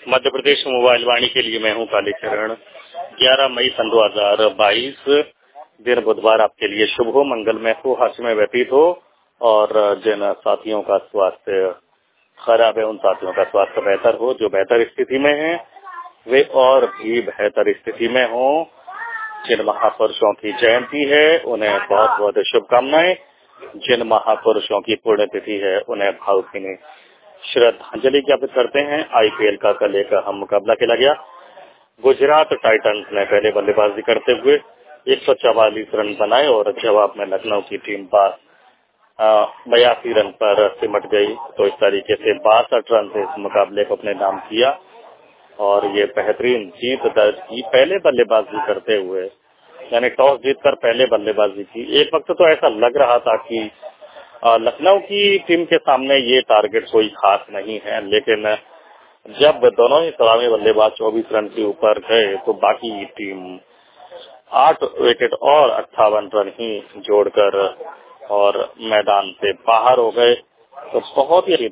Madhya Pradesh mobile वाणी के लिए मैं हूं कालीचरण। 11 मई सन 2022 दिन बुधवार आपके लिए शुभ हो, मंगलमय हो, हास्य में व्यतीत हो और जिन साथियों का स्वास्थ्य खराब है उन साथियों का स्वास्थ्य बेहतर हो। जो बेहतर स्थिति में हैं वे और भी बेहतर स्थिति में हो। जिन महापुरुषों की जयंती है उन्हें बहुत बहुत शुभकामनाएं। जिन महापुरुषों की पुण्यतिथि है उन्हें भावभीनी श्रद्धांजलि ज्ञापित करते हैं। आईपीएल का कल एक अहम मुकाबला खेला गया। गुजरात टाइटंस ने पहले बल्लेबाजी करते हुए 144 रन बनाए और जवाब में लखनऊ की टीम 82 रन पर सिमट गई। तो इस तरीके से 62 रन से इस मुकाबले को अपने नाम किया और ये बेहतरीन जीत दर्ज की पहले बल्लेबाजी करते हुए, यानी टॉस जीतकर पहले बल्लेबाजी की। एक वक्त तो ऐसा लग रहा था कि लखनऊ की टीम के सामने ये टारगेट कोई खास नहीं है, लेकिन जब दोनों ही सलामी बल्लेबाज 24 रन के ऊपर गए तो बाकी टीम 8 विकेट और 58 रन ही जोड़कर और मैदान से बाहर हो गए। तो बहुत ही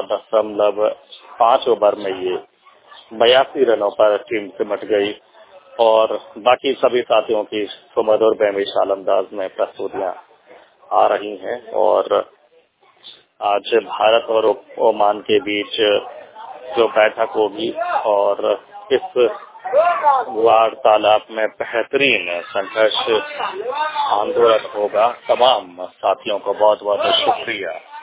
13.5 ओवर में ये 82 रनों पर टीम सिमट गई और बाकी सभी साथियों की सुमधुर बेमिसाल अंदाज में प्रस्तुतियां आ रही हैं। और आज भारत और ओमान के बीच जो बैठक होगी और इस वार्तालाप में बेहतरीन संघर्ष आंदोलन होगा। तमाम साथियों को बहुत बहुत शुक्रिया।